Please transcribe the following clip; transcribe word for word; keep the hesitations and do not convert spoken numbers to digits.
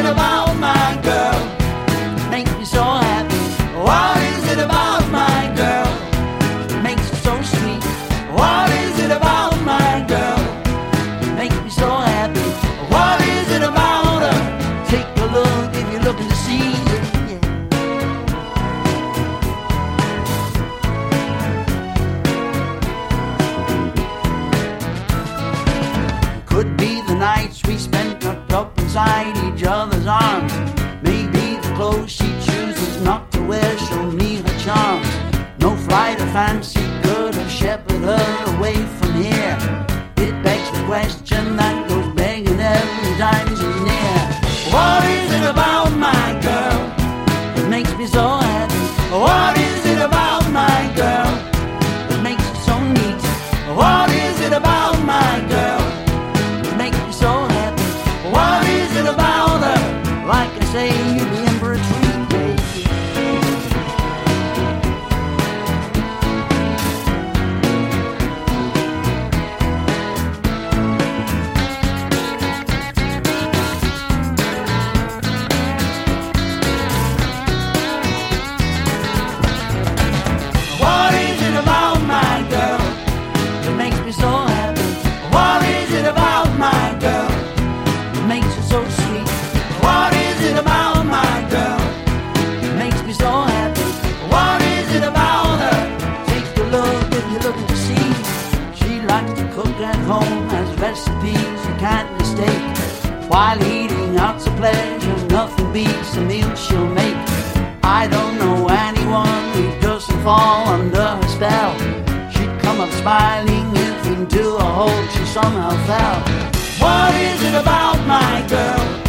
it about my girl? Makes me so happy. What is it about my girl? Makes me so sweet. What is it about my girl? Makes me so happy. What is it about her? Take a look if you're looking to see it. Could be the nights we spent tucked up inside each other's arms. Maybe the clothes she chooses not to wear show me her charms. No flight of fancy could have shepherded her away from here. It begs the question that goes begging every time she's near. What is it about my girl that makes me so happy? What is it about my girl that makes me so neat? What is it about my girl? Makes me so happy. What is it about her? Like I say, you'll be in for a treat, baby. What is it about my girl that makes me so happy? What is it about my girl that makes her so sweet? What is it about my girl that makes me so happy? What is it about her? Take a look if you're looking to see. She likes to cook at home, has recipes you can't mistake. While eating out's a pleasure, nothing beats the meal she'll make. I don't know anyone who doesn't fall under her spell. She'd come up smiling if into a hole she somehow fell. What is it about my girl